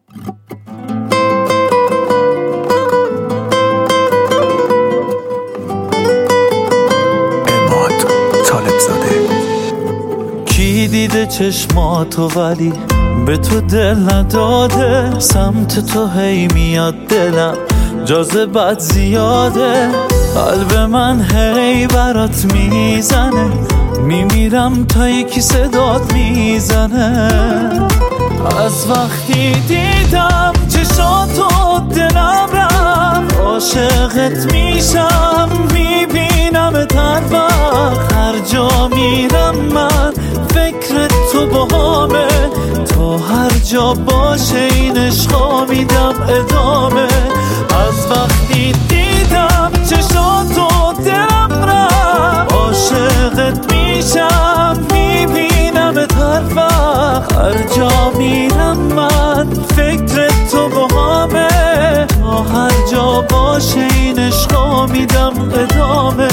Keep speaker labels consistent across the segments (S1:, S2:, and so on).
S1: کی دیده چشماتو ولی به تو دل نداده، سمت تو هی میاد دلم جاذبت زیاده، قلب من هی برات میزنه، میمیرم تا یکی صدات میزنه. از وقتی دیدم چشاتو دلم رفت، عاشقت میشم میبینمت هر وقت، هر جا میرم من فکر تو باهامه، تا هر جا باشه این عشقا میدم ادامه. از وقتی دیدم چشاتو دلم رفت، عاشقت میشم میبینمت هر وقت، هر جا میرم من فکر تو باهامه، تا هر جا باشه این عشقا میدم ادامه.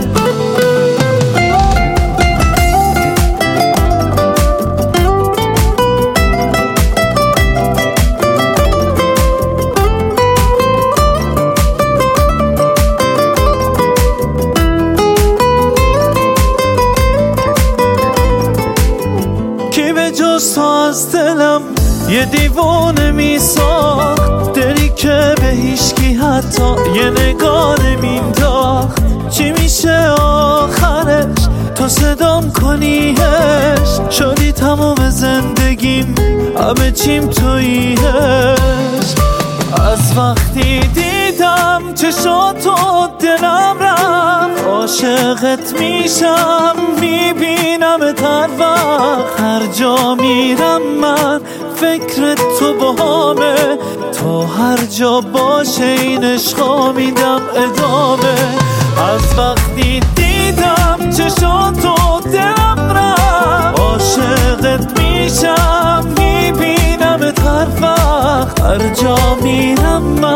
S1: جز از دلم یه دیوانه میساخت، دلی که به هیچکی حتی یه نگاه نمینداخت. چی میشه آخرش تو صدام کنیش، شدی تمام زندگیم همه چیم توییش. از وقتی دیدم چشاتو دلم رفت، عاشقت میشم میبینمت هر وقت، هر جا میرم من فکر تو باهامه، تا هر جا باشه این عشقا میدم ادامه. از وقتی دیدم چشاتو دلم رفت، عاشقت میشم میبینمت هر وقت، هر جا میرم من